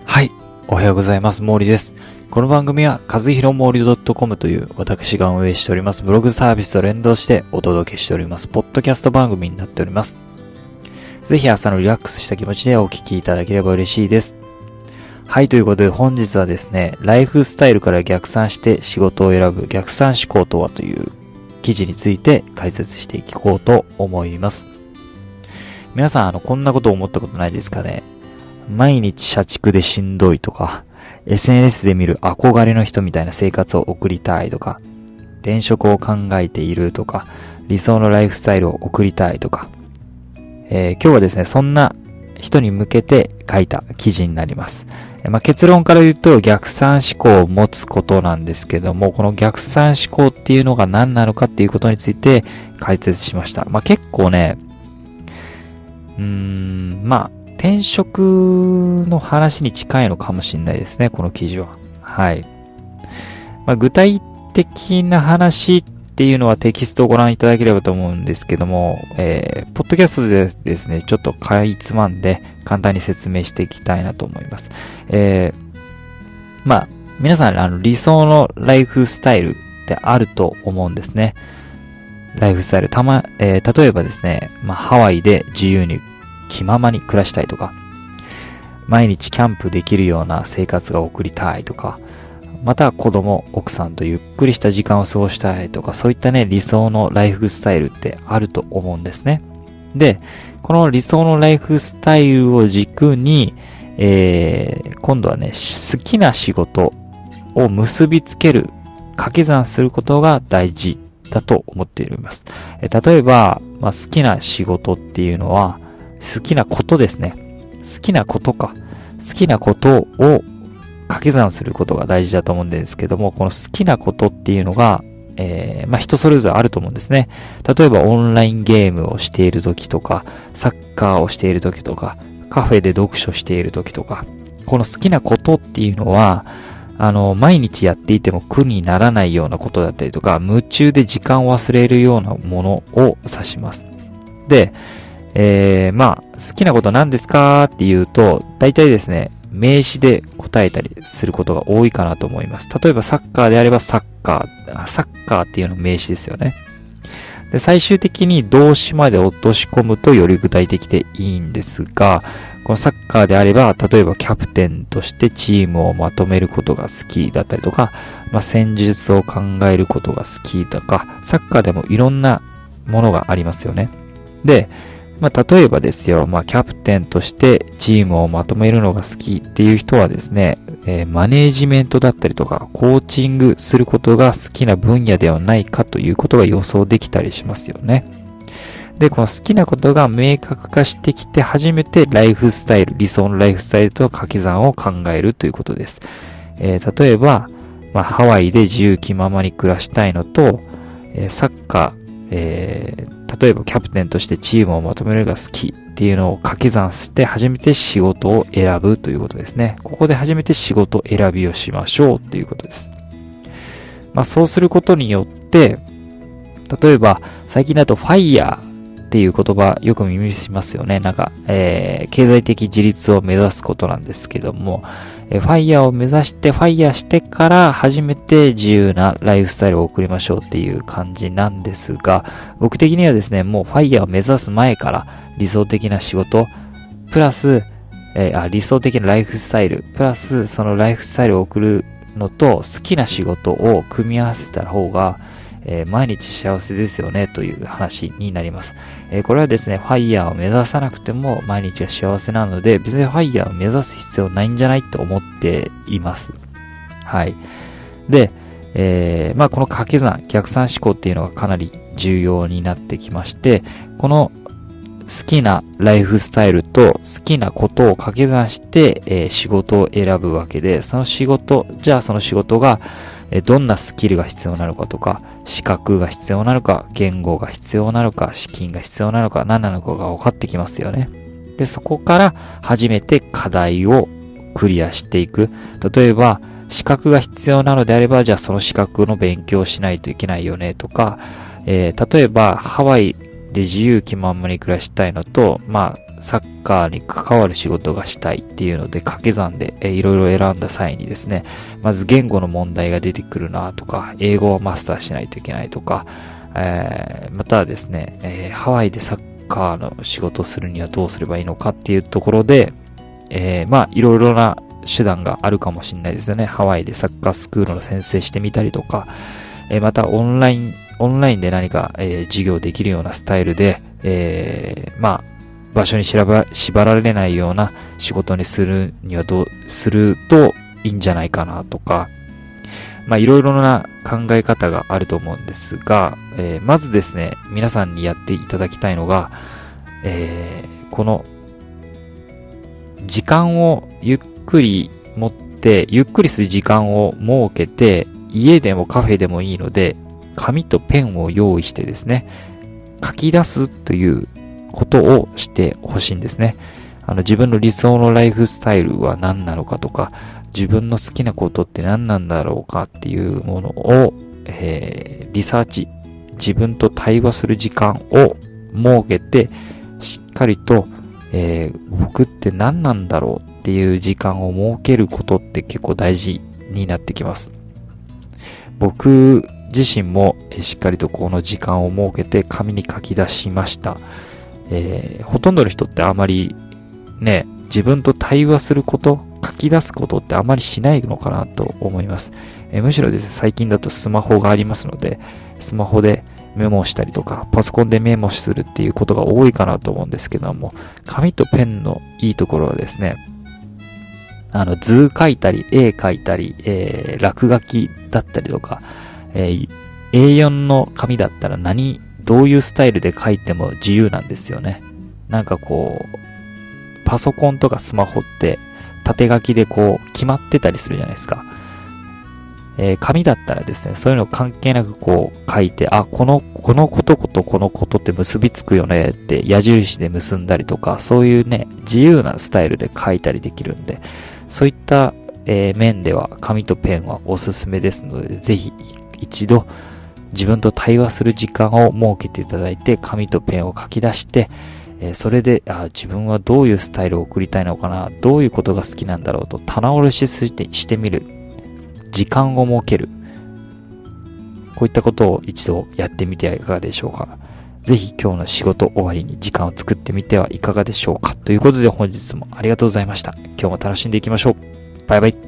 はい、おはようございます。毛利です。この番組は、和弘毛利 .com という私が運営しておりますブログサービスと連動してお届けしておりますポッドキャスト番組になっております。ぜひ朝のリラックスした気持ちでお聞きいただければ嬉しいです。はい、ということで本日はですね、ライフスタイルから逆算して仕事を選ぶ逆算思考とはという記事について解説していこうと思います。皆さん、こんなこと思ったことないですかね。毎日社畜でしんどいとか、SNS で見る憧れの人みたいな生活を送りたいとか、転職を考えているとか、理想のライフスタイルを送りたいとか、今日はですね、そんな人に向けて書いた記事になります。結論から言うと逆算思考を持つことなんですけども、この逆算思考っていうのが何なのかっていうことについて解説しました。結構ね、転職の話に近いのかもしれないですね、この記事は。はい。具体的な話っていうのはテキストをご覧いただければと思うんですけども、ポッドキャストでですね、ちょっとかいつまんで簡単に説明していきたいなと思います。皆さん理想のライフスタイルってあると思うんですね。ライフスタイル、例えばですね、ハワイで自由に気ままに暮らしたいとか、毎日キャンプできるような生活が送りたいとか、また子供、奥さんとゆっくりした時間を過ごしたいとか、そういったね、理想のライフスタイルってあると思うんですね。で、この理想のライフスタイルを軸に、今度はね、好きな仕事を結びつける、掛け算することが大事だと思っております。例えば、好きな仕事っていうのは、好きなことですね。好きなことを掛け算することが大事だと思うんですけども、この好きなことっていうのが、人それぞれあると思うんですね。例えばオンラインゲームをしている時とか、サッカーをしている時とか、カフェで読書している時とか、この好きなことっていうのは、毎日やっていても苦にならないようなことだったりとか、夢中で時間を忘れるようなものを指します。で、好きなこと何ですかっていうと、大体ですね、名詞で答えたりすることが多いかなと思います。例えばサッカーであればサッカーっていうの名詞ですよね。で、最終的に動詞まで落とし込むとより具体的でいいんですが、このサッカーであれば、例えばキャプテンとしてチームをまとめることが好きだったりとか、戦術を考えることが好きとか、サッカーでもいろんなものがありますよね。で、例えばですよ、キャプテンとしてチームをまとめるのが好きっていう人はですね、マネージメントだったりとか、コーチングすることが好きな分野ではないかということが予想できたりしますよね。で、この好きなことが明確化してきて初めてライフスタイル、理想のライフスタイルと掛け算を考えるということです。例えば、ハワイで自由気ままに暮らしたいのと、サッカー、例えばキャプテンとしてチームをまとめるのが好きっていうのを掛け算して初めて仕事を選ぶということですね。ここで初めて仕事選びをしましょうということです。そうすることによって、例えば最近だとファイヤーっていう言葉よく耳しますよね。経済的自立を目指すことなんですけども、ファイヤーを目指してファイヤーしてから初めて自由なライフスタイルを送りましょうっていう感じなんですが、僕的にはですね、もうファイヤーを目指す前から理想的な仕事、プラス、理想的なライフスタイル、プラスそのライフスタイルを送るのと好きな仕事を組み合わせた方が、毎日幸せですよねという話になります。これはですね、ファイヤーを目指さなくても毎日が幸せなので、別にファイヤーを目指す必要ないんじゃないと思っています。はい。で、この掛け算、逆算思考っていうのがかなり重要になってきまして、この好きなライフスタイルと好きなことを掛け算して、仕事を選ぶわけで、その仕事がどんなスキルが必要なのかとか、資格が必要なのか、言語が必要なのか、資金が必要なのか、何なのかが分かってきますよね。で、そこから初めて課題をクリアしていく。例えば、資格が必要なのであれば、じゃあその資格の勉強をしないといけないよねとか、例えばハワイで自由気ままに暮らしたいのと、 サッカーに関わる仕事がしたいっていうので掛け算でいろいろ選んだ際にですね、まず言語の問題が出てくるなとか、英語をマスターしないといけないとか、またはですね、ハワイでサッカーの仕事をするにはどうすればいいのかっていうところで、いろいろな手段があるかもしれないですよね。ハワイでサッカースクールの先生してみたりとか、またオンラインで何か、授業できるようなスタイルで、場所に縛られないような仕事にするにはどうするといいんじゃないかなとか、いろいろな考え方があると思うんですが、まずですね、皆さんにやっていただきたいのが、この時間をゆっくり持って、ゆっくりする時間を設けて、家でもカフェでもいいので、紙とペンを用意してですね、書き出すということをしてほしいんですね。自分の理想のライフスタイルは何なのかとか、自分の好きなことって何なんだろうかっていうものを、リサーチ、自分と対話する時間を設けて、しっかりと、僕って何なんだろうっていう時間を設けることって結構大事になってきます。僕自身もしっかりとこの時間を設けて紙に書き出しました。ほとんどの人ってあまりね、自分と対話すること、書き出すことってあまりしないのかなと思います。むしろですね、最近だとスマホがありますので、スマホでメモしたりとか、パソコンでメモするっていうことが多いかなと思うんですけども、紙とペンのいいところはですね、図書いたり、絵書いたり、落書きだったりとか、A4 の紙だったらどういうスタイルで書いても自由なんですよね。なんかこう、パソコンとかスマホって縦書きでこう決まってたりするじゃないですか。紙だったらですね、そういうの関係なくこう書いて、このこととこのことって結びつくよねって矢印で結んだりとか、そういうね、自由なスタイルで書いたりできるんで、そういった、面では紙とペンはおすすめですので、ぜひ一度自分と対話する時間を設けていただいて、紙とペンを書き出して、それで自分はどういうスタイルを送りたいのかな、どういうことが好きなんだろうと棚卸ししてみる時間を設ける、こういったことを一度やってみてはいかがでしょうか。ぜひ今日の仕事終わりに時間を作ってみてはいかがでしょうか。ということで本日もありがとうございました。今日も楽しんでいきましょう。バイバイ。